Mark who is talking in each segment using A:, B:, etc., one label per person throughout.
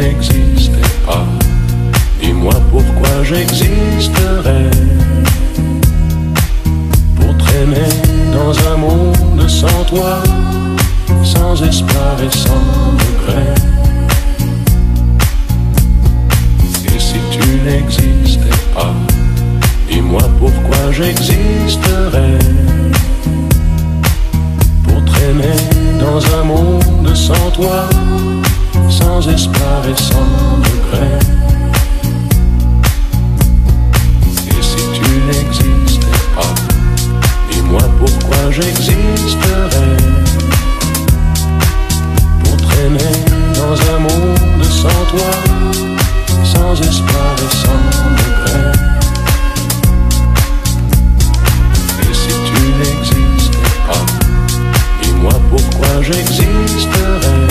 A: n'existais pas, dis-moi pourquoi j'existerais. Pour traîner dans un monde sans toi, sans espoir et sans regret. Et si tu n'existais pas, dis-moi pourquoi j'existerais. Pour traîner dans un monde sans toi, sans espoir et sans regret. Et si tu n'existais pas, dis-moi pourquoi j'existerais. Pour traîner dans un monde sans toi, sans espoir et sans regret. Et si tu n'existais pas, dis-moi pourquoi j'existerais.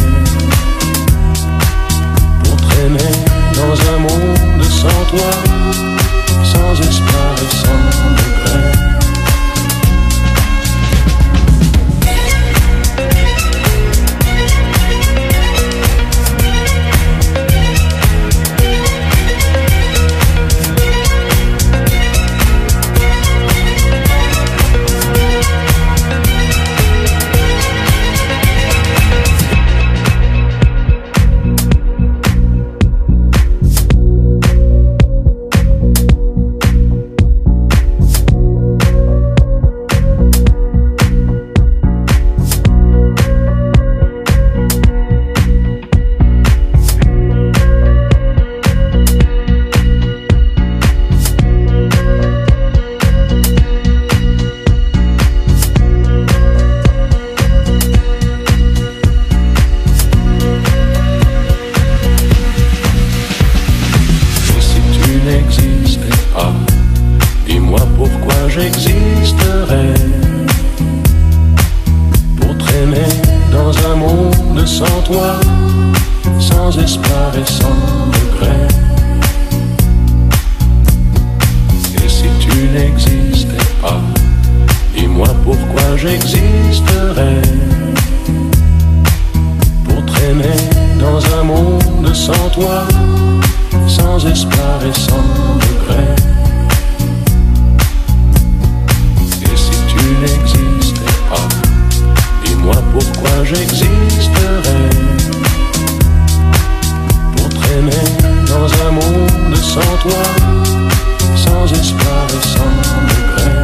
A: Pour traîner dans un monde sans toi, sans espoir et sans regret. J'existerais pour traîner dans un monde sans toi, sans espoir et sans regret. Et si tu n'existais pas, dis-moi pourquoi j'existerais. Pour traîner dans un monde sans toi, sans espoir et sans regret. N'existais pas, dis-moi pourquoi j'existerais. Pour traîner dans un monde sans toi, sans espoir et sans regret.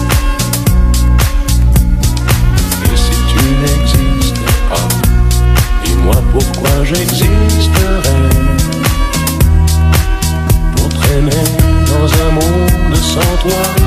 A: Et si tu n'existais pas, dis-moi pourquoi j'existerais. Pour traîner dans un monde sans toi,